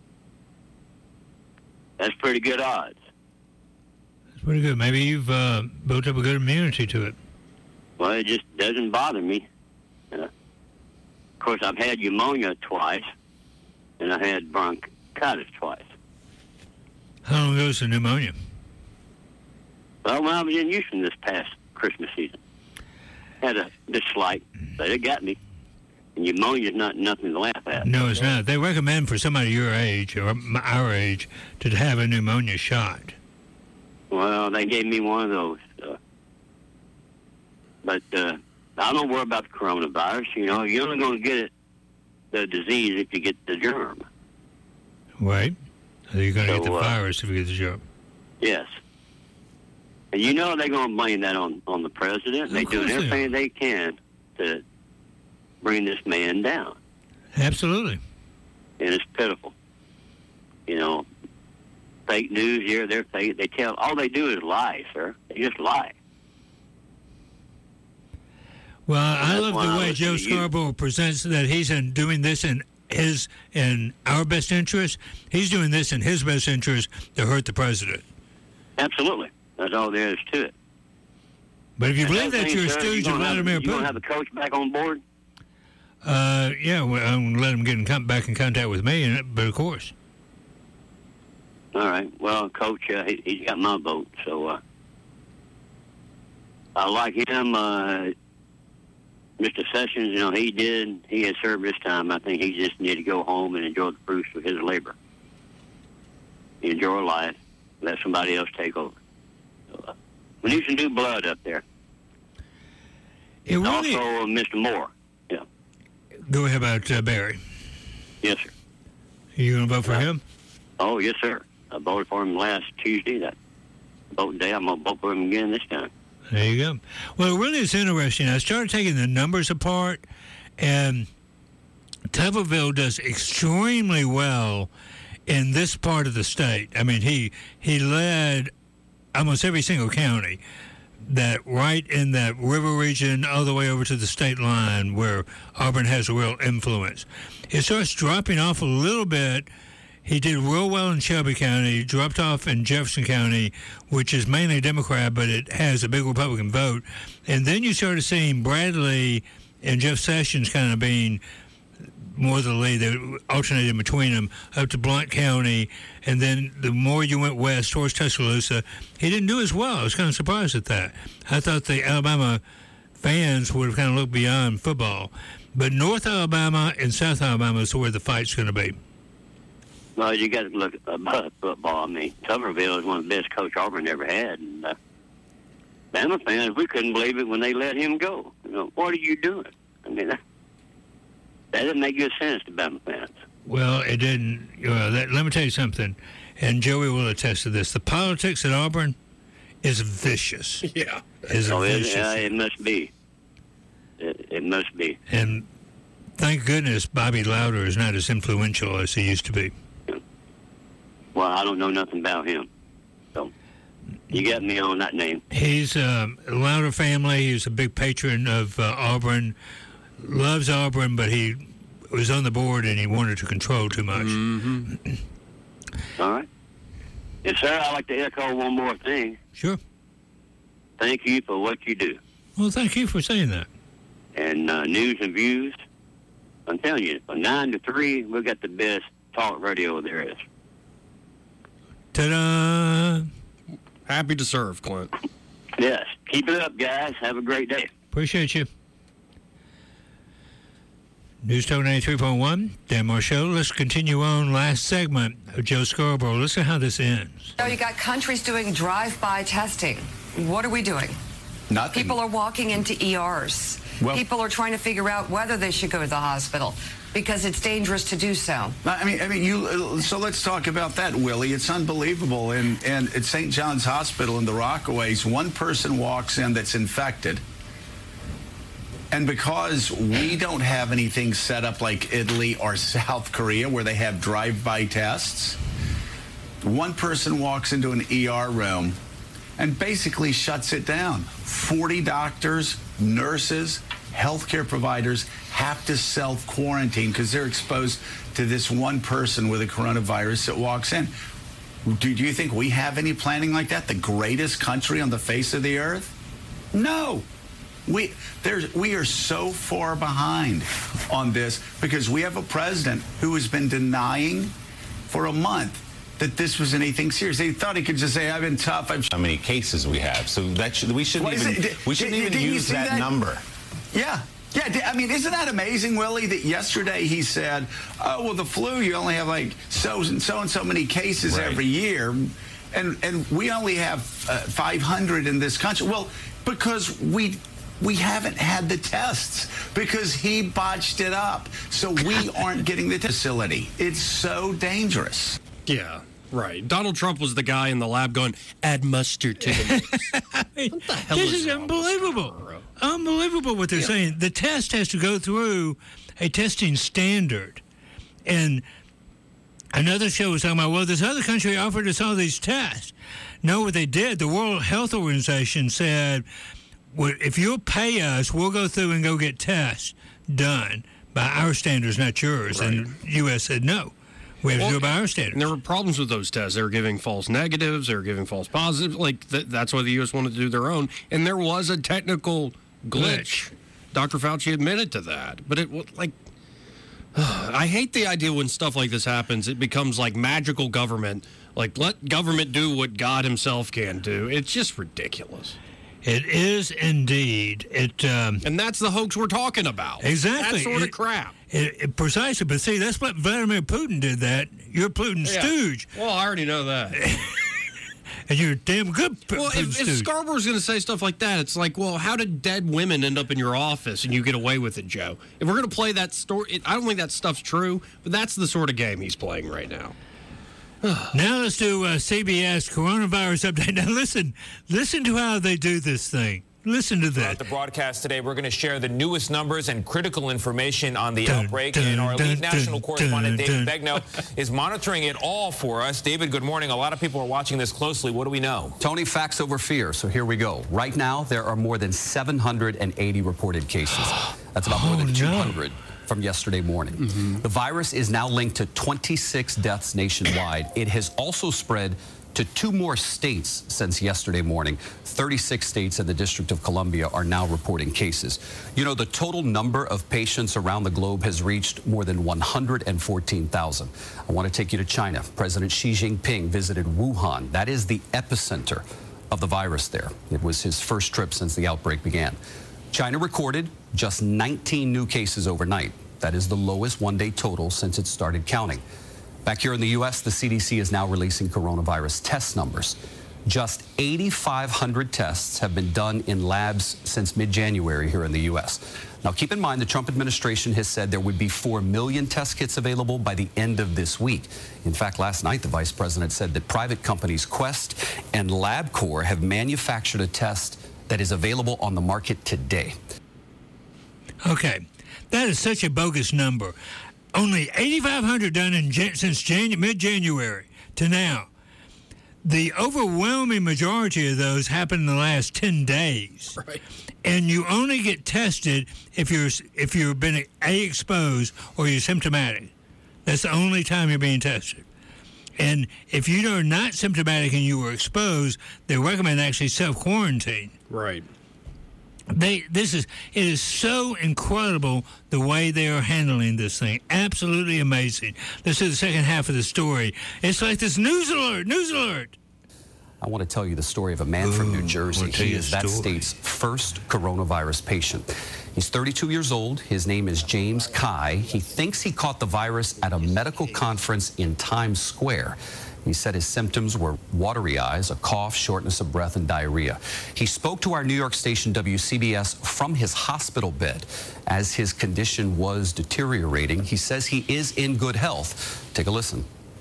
That's pretty good odds. That's pretty good. Maybe you've uh, built up a good immunity to it. Well, it just doesn't bother me. Uh, of course, I've had pneumonia twice, and I had bronchitis twice. How long ago was the pneumonia? Well, when I was in Houston this past Christmas season. Had a just slight, but it got me. And pneumonia's not nothing to laugh at. No, it's not. They recommend for somebody your age or our age to have a pneumonia shot. Well, they gave me one of those. Uh, but uh, I don't worry about the coronavirus. You know, you're only going to get it, the disease, if you get the germ. Right. So you're going to so, get the uh, virus if you get the germ. Yes. And you know they're going to blame that on, on the president. They're doing everything they, they can to bring this man down. Absolutely. And it's pitiful. You know, fake news here, they're fake. They tell, all they do is lie, sir. They just lie. Well, I love the way Joe Scarborough presents that he's in doing this in his, in our best interest. He's doing this in his best interest to hurt the president. Absolutely. That's all there is to it. But if you and believe that, you're a stooge of Vladimir Putin. You going to have the coach back on board? uh, yeah, well, I'm going to let him get in com- back in contact with me, and but of course. All right. Well, Coach, uh, he, he's got my vote, so uh, I like him. Uh, Mister Sessions, you know, he did. He has served his time. I think he just need to go home and enjoy the fruits of his labor. Enjoy life. Let somebody else take over. So, uh, we need some new blood up there. It really... Also, uh, Mister Moore. Yeah. Go ahead about uh, Barry. Yes, sir. You going to vote for uh, him? Oh, yes, sir. I voted for him last Tuesday. That voting day, I'm going to vote for him again this time. There you go. Well, it really is interesting. I started taking the numbers apart, and Tuberville does extremely well in this part of the state. I mean, he he led almost every single county that right in that river region all the way over to the state line where Auburn has a real influence. It starts dropping off a little bit. He did real well in Shelby County, dropped off in Jefferson County, which is mainly Democrat, but it has a big Republican vote. And then you started seeing Bradley and Jeff Sessions kind of being more the lead. They alternated between them up to Blount County. And then the more you went west towards Tuscaloosa, he didn't do as well. I was kind of surprised at that. I thought the Alabama fans would have kind of looked beyond football. But North Alabama and South Alabama is where the fight's going to be. Well, you got to look at football. I mean, Tuberville is one of the best coach Auburn ever had. And uh, Bama fans, we couldn't believe it when they let him go. You know, what are you doing? I mean, that, that doesn't make good sense to Bama fans. Well, it didn't. Uh, that, let me tell you something, and Joey will attest to this. The politics at Auburn is vicious. Yeah. Is oh, vicious. It, uh, it must be. It, it must be. And thank goodness Bobby Louder is not as influential as he used to be. Well, I don't know nothing about him. So you got me on that name. He's um, a Louder family. He's a big patron of uh, Auburn, loves Auburn, but he was on the board and he wanted to control too much. Mm-hmm. All right. Yes, sir, I'd like to echo one more thing. Sure. Thank you for what you do. Well, thank you for saying that. And uh, news and views, I'm telling you, from nine to three, we got the best talk radio there is. Ta-da! Happy to serve, Clint. Yes. Keep it up, guys. Have a great day. Appreciate you. News Talk ninety-three point one, Dan Moore Show. Let's continue on. Last segment of Joe Scarborough. Listen how this ends. So you got countries doing drive-by testing. What are we doing? Nothing. People are walking into E Rs. Well, People are trying to figure out whether they should go to the hospital because it's dangerous to do so. I mean, I mean, you. So let's talk about that, Willie. It's unbelievable. And and at Saint John's Hospital in the Rockaways, one person walks in that's infected, and because we don't have anything set up like Italy or South Korea where they have drive-by tests, one person walks into an E R room and basically shuts it down. forty doctors, nurses, healthcare providers have to self-quarantine because they're exposed to this one person with a coronavirus that walks in. Do, do you think we have any planning like that? The greatest country on the face of the earth? No. We there's we are so far behind on this because we have a president who has been denying for a month that this was anything serious. They thought he could just say, "I've been tough." I've how many cases we have? So that should, we shouldn't What is even it? we Did- shouldn't did- even did you use see that, that? number. Yeah. Yeah, di- I mean, isn't that amazing, Willie, that yesterday he said, oh, well, the flu, you only have like so and so and so many cases Right. every year, and and we only have uh, five hundred in this country. Well, because we we haven't had the tests, because he botched it up, so we aren't getting the facility. It's so dangerous. Yeah, right. Donald Trump was the guy in the lab going, add mustard to the mix. What the hell This is is wrong with unbelievable. Scarborough? Unbelievable what they're Yeah. saying. The test has to go through a testing standard. And another show was talking about, well, this other country offered us all these tests. No, what they did, the World Health Organization said, well, if you'll pay us, we'll go through and go get tests done by our standards, not yours. Right. And the U S said, no, we have Well, to do it by our standards. And there were problems with those tests. They were giving false negatives. They were giving false positives. Like, th- that's why the U S wanted to do their own. And there was a technical glitch. Glitch. Doctor Fauci admitted to that. But it, like, I hate the idea when stuff like this happens, it becomes like magical government. Like, let government do what God himself can do. It's just ridiculous. It is indeed. It um, And that's the hoax we're talking about. Exactly. That sort of It- crap. It, it, precisely, but see, that's what Vladimir Putin did that. You're Putin's Yeah. stooge. Well, I already know that. And you're a damn good P- Well, Putin if, if stooge. Scarborough's going to say stuff like that, it's like, well, how did dead women end up in your office and you get away with it, Joe? If we're going to play that story, it, I don't think that stuff's true, but that's the sort of game he's playing right now. Now let's do uh, C B S coronavirus update. Now listen, listen to how they do this thing. Listen to Throughout that. the broadcast today, we're going to share the newest numbers and critical information on the Dun, outbreak. dun, and our elite dun, national dun, correspondent, dun, David dun. Begnaud, is monitoring it all for us. David, good morning. A lot of people are watching this closely. What do we know? Tony, facts over fear. So here we go. Right now, there are more than seven hundred eighty reported cases. That's about more than two hundred from yesterday morning. The virus is now linked to twenty-six deaths nationwide. It has also spread to two more states since yesterday morning. thirty-six states and the District of Columbia are now reporting cases. You know, the total number of patients around the globe has reached more than one hundred fourteen thousand. I want to take you to China. President Xi Jinping visited Wuhan. That is the epicenter of the virus there. It was his first trip since the outbreak began. China recorded just nineteen new cases overnight. That is the lowest one-day total since it started counting. Back here in the U S, the C D C is now releasing coronavirus test numbers. Just eighty-five hundred tests have been done in labs since mid-January here in the U S. Now, keep in mind, the Trump administration has said there would be four million test kits available by the end of this week. In fact, last night, the vice president said that private companies Quest and LabCorp have manufactured a test that is available on the market today. Okay, that is such a bogus number. Only eighty-five hundred done in Jan- since Jan- mid-January to now. The overwhelming majority of those happened in the last ten days. Right. And you only get tested if you're if you've been A, exposed or you're symptomatic. That's the only time you're being tested. And if you are not symptomatic and you were exposed, they recommend actually self-quarantine. Right. They, this is, it is so incredible the way they are handling this thing. Absolutely amazing. This is the second half of the story. It's like this news alert, news alert. I want to tell you the story of a man from New Jersey. He is that state's first coronavirus patient. He's thirty-two years old. His name is James Kai. He thinks he caught the virus at a medical conference in Times Square. He said his symptoms were watery eyes, a cough, shortness of breath, and diarrhea. He spoke to our New York station W C B S from his hospital bed as his condition was deteriorating. He says he is in good health. Take a listen.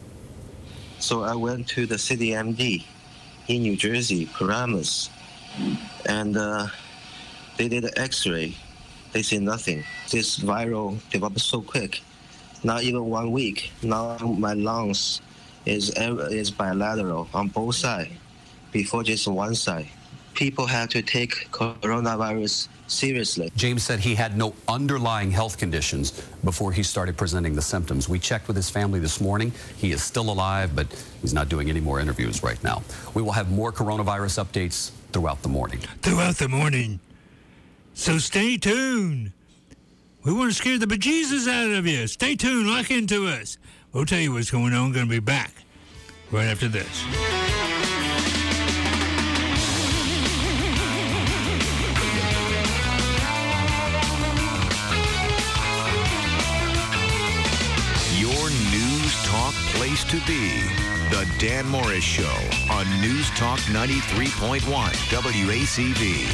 So I went to the C D M D in New Jersey, Paramus, and uh, they did an X-ray. They said nothing. This viral developed so quick. Not even one week. Now my lungs is is bilateral on both sides, before just one side. People have to take coronavirus seriously. James said he had no underlying health conditions before he started presenting the symptoms. We checked with his family this morning. He is still alive, but he's not doing any more interviews right now. We will have more coronavirus updates throughout the morning. Throughout the morning. So stay tuned. We want to scare the bejesus out of you. Stay tuned. Lock into us. We'll tell you what's going on. Going to be back right after this. Your News Talk place to be. The Dan Morris Show on News Talk ninety-three point one W A C V.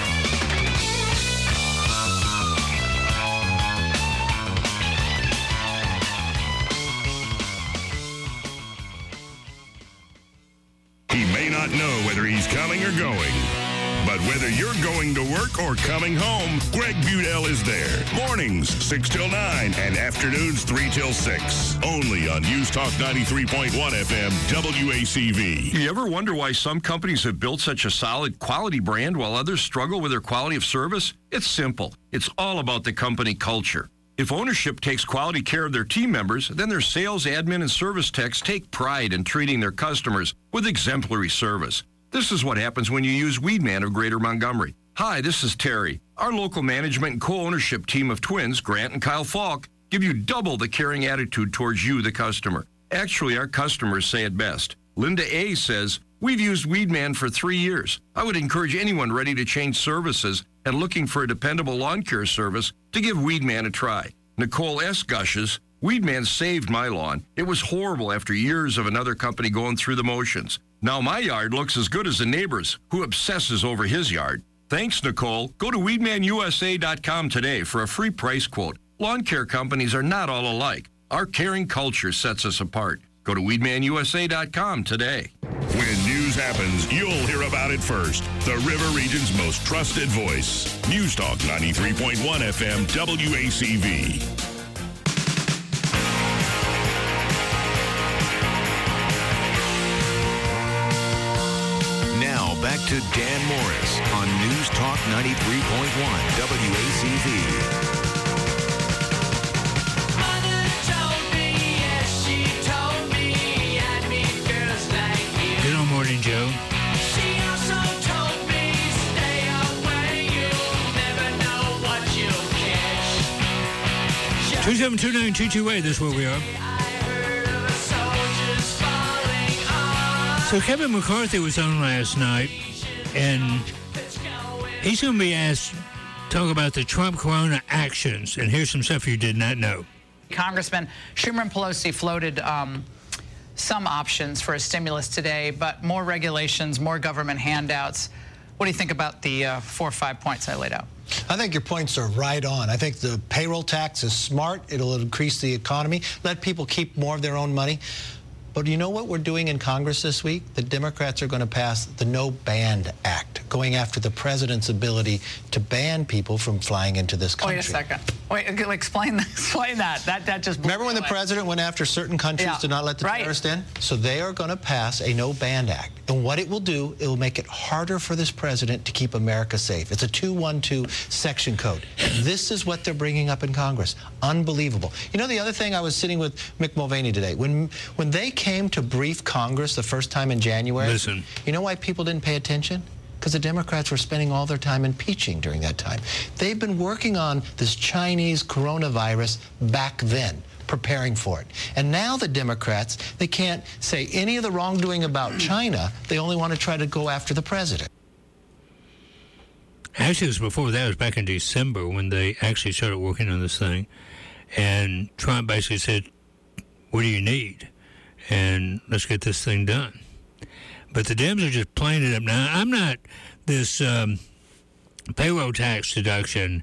He may not know whether he's coming or going, but whether you're going to work or coming home, Greg Budell is there. Mornings, six till nine, and afternoons, three till six. Only on News Talk ninety-three point one F M, W A C V. You ever wonder why some companies have built such a solid quality brand while others struggle with their quality of service? It's simple. It's all about the company culture. If ownership takes quality care of their team members, then their sales, admin, and service techs take pride in treating their customers with exemplary service. This is what happens when you use Weedman of Greater Montgomery. Hi, this is Terry. Our local management and co-ownership team of twins, Grant and Kyle Falk, give you double the caring attitude towards you, the customer. Actually, our customers say it best. Linda A. says, we've used Weedman for three years. I would encourage anyone ready to change services and looking for a dependable lawn care service to give Weedman a try. Nicole S. gushes, Weedman saved my lawn. It was horrible after years of another company going through the motions. Now my yard looks as good as the neighbor's, who obsesses over his yard. Thanks, Nicole. Go to weedman U S A dot com today for a free price quote. Lawn care companies are not all alike. Our caring culture sets us apart. Go to weedman U S A dot com today. When news happens, you'll hear about it first. The River Region's most trusted voice. News Talk ninety-three point one F M W A C V. Now back to Dan Morris on News Talk ninety-three point one W A C V. Morning, Joe. She also told me, stay away, you'll never know what you'll catch. two seven two nine two two eight, that's where we are. So Kevin McCarthy was on last night, and he's going to be asked to talk about the Trump Corona actions, and here's some stuff you did not know. Congressman Schumer and Pelosi floated um, some options for a stimulus today, but more regulations, more government handouts. What do you think about the uh, four or five points I laid out? I think your points are right on. I think the payroll tax is smart. It'll increase the economy, let people keep more of their own money. But you know what we're doing in Congress this week? The Democrats are going to pass the No Band Act, going after the president's ability to ban people from flying into this country. Wait a second. Wait, explain, explain that. That that just Remember when the president went after certain countries Yeah. to not let the Right. terrorists in? So they are going to pass a No Band Act. And what it will do, it will make it harder for this president to keep America safe. It's a two one two section code. This is what they're bringing up in Congress. Unbelievable. You know, the other thing, I was sitting with Mick Mulvaney today. When, when they came to brief Congress the first time in January, Listen. you know why people didn't pay attention? Because the Democrats were spending all their time impeaching during that time. They've been working on this Chinese coronavirus back then, preparing for it. And now the Democrats, they can't say any of the wrongdoing about China. They only want to try to go after the president. Actually, it was before that. It was back in December when they actually started working on this thing. And Trump basically said, what do you need? And let's get this thing done. But the Dems are just playing it up. Now, I'm not this um, payroll tax deduction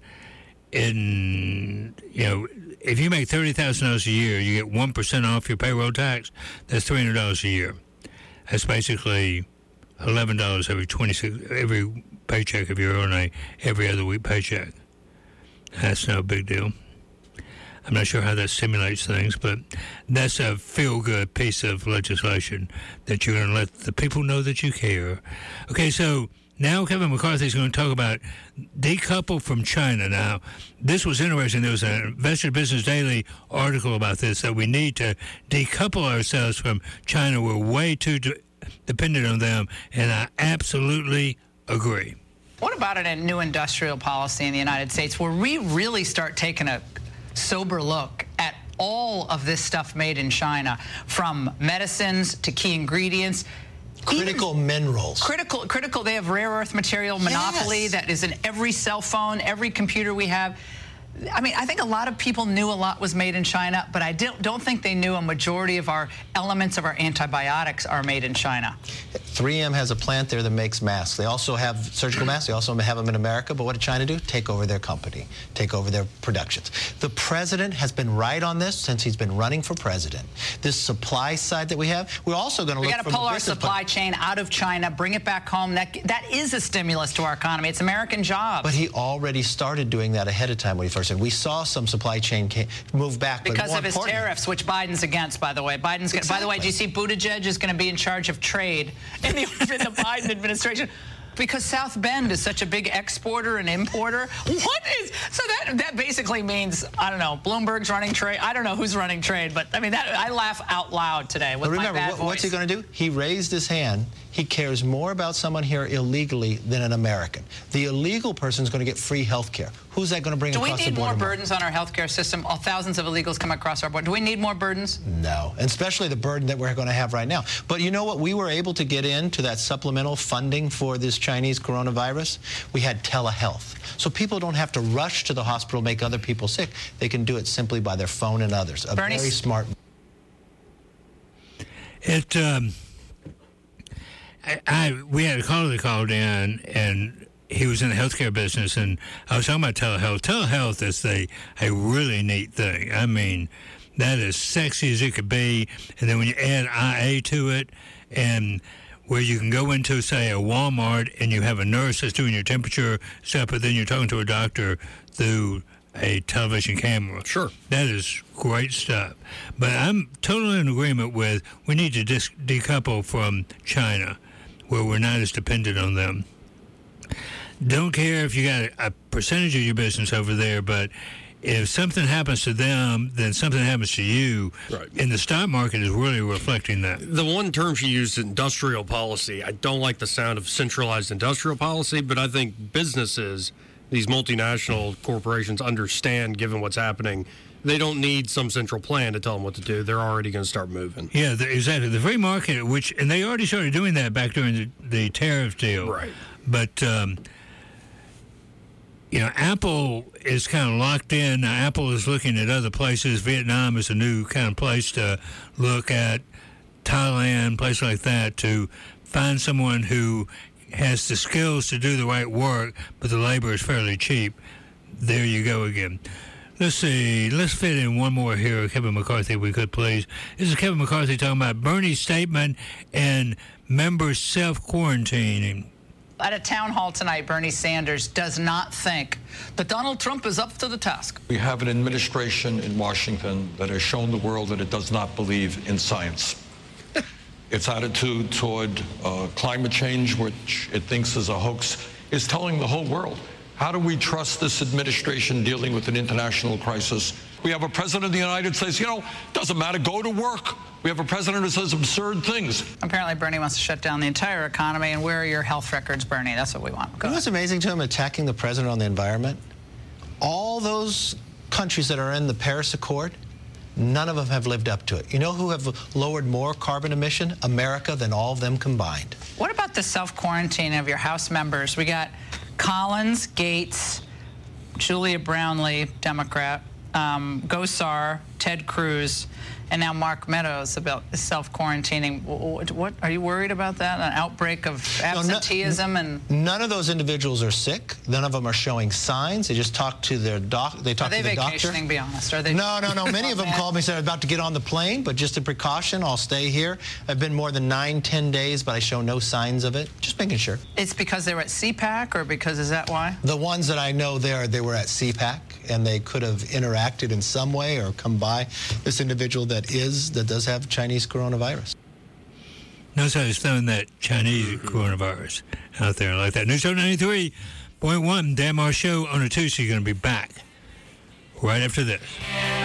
in, you know, if you make thirty thousand dollars a year, you get one percent off your payroll tax. That's three hundred dollars a year. That's basically eleven dollars every twenty-six, every paycheck if you're on a every other week paycheck. That's no big deal. I'm not sure how that stimulates things, but that's a feel-good piece of legislation that you're going to let the people know that you care. Okay, so now Kevin McCarthy is going to talk about decouple from China. Now, this was interesting. There was an Investor Business Daily article about this, that we need to decouple ourselves from China. We're way too de- dependent on them, and I absolutely agree. What about a new industrial policy in the United States where we really start taking a sober look at all of this stuff made in China, from medicines to key ingredients? Critical Even minerals. Critical, critical. They have rare earth material monopoly Yes. that is in every cell phone, every computer we have. I mean, I think a lot of people knew a lot was made in China, but I don't, don't think they knew a majority of our elements of our antibiotics are made in China. three M has a plant there that makes masks. They also have surgical masks. They also have them in America. But what did China do? Take over their company, take over their productions. The president has been right on this since he's been running for president. This supply side that we have, we're also going to We look got to from pull the our business supply point. chain out of China, bring it back home. That that is a stimulus to our economy. It's American jobs. But he already started doing that ahead of time when he first said. We saw some supply chain came, move back. but Because more of his importantly- tariffs, which Biden's against, by the way. Biden's. Gonna, by the way, do you see Buttigieg is going to be in charge of trade in the, in the Biden administration? Because South Bend is such a big exporter and importer. What is so that that basically means I don't know. Bloomberg's running trade. I don't know who's running trade, but I mean that I laugh out loud today with But remember, my bad what, voice. what's he going to do? He raised his hand. He cares more about someone here illegally than an American. The illegal person is going to get free health care. Who's that going to bring Do we across the need border? more burdens on our healthcare system? All thousands of illegals come across our border. Do we need more burdens? No, and especially the burden that we're going to have right now. But you know what? We were able to get into that supplemental funding for this Chinese coronavirus. We had telehealth. So people don't have to rush to the hospital, make other people sick. They can do it simply by their phone and others. A Bernie? very smart. It, um, I, I, we had a caller that called in, and he was in the healthcare business, and I was talking about telehealth. Telehealth is a, a really neat thing. I mean, that is sexy as it could be. And then when you add I A to it, and where you can go into, say, a Walmart, and you have a nurse that's doing your temperature stuff, but then you're talking to a doctor through a television camera. Sure. That is great stuff. But I'm totally in agreement with we need to dis- decouple from China, where we're not as dependent on them. Don't care if you got a, a percentage of your business over there, but if something happens to them, then something happens to you. Right. And the stock market is really reflecting that. The one term she used, industrial policy, I don't like the sound of centralized industrial policy, but I think businesses, these multinational corporations, understand, given what's happening, they don't need some central plan to tell them what to do. They're already going to start moving. Yeah, the, exactly. The free market, which, and they already started doing that back during the, the tariff deal. Right. But, um, you know, Apple is kind of locked in. Now, Apple is looking at other places. Vietnam is a new kind of place to look at. Thailand, place like that, to find someone who has the skills to do the right work, but the labor is fairly cheap. There you go again. Let's see. Let's fit in one more here, Kevin McCarthy, if we could, please. This is Kevin McCarthy talking about Bernie's statement and members self-quarantining. At a town hall tonight, Bernie Sanders does not think that Donald Trump is up to the task. We have an administration in Washington that has shown the world that it does not believe in science. Its attitude toward uh, climate change, which it thinks is a hoax, is telling the whole world. How do we trust this administration dealing with an international crisis? We have a president of the United States, you know, doesn't matter, go to work. We have a president who says absurd things. Apparently, Bernie wants to shut down the entire economy. And where are your health records, Bernie? That's what we want. Go You know what's amazing to him, attacking the president on the environment? All those countries that are in the Paris Accord, none of them have lived up to it. You know who have lowered more carbon emission? America than all of them combined. What about the self-quarantine of your House members? We got Collins, Gates, Julia Brownlee, Democrat, um, Gosar, Ted Cruz, and now Mark Meadows about self-quarantining. What, what are you worried about that? An outbreak of absenteeism? No, and none of those individuals are sick. None of them are showing signs. They just talk to their doc. They talk are they to the doctor. vacationing? Be honest. Are they? No, no, no. Many of them called me and said, I'm about to get on the plane, but just a precaution, I'll stay here. I've been more than nine, ten days, but I show no signs of it. Just making sure. It's because they were at C PAC, or because is that why? The ones that I know there, they were at C PAC, and they could have interacted in some way or come by this individual that is, that does have Chinese coronavirus. Notice how he's throwing that Chinese coronavirus out there like that. News Talk ninety-three point one, Dan Marsh Show on a Tuesday. You're going to be back right after this.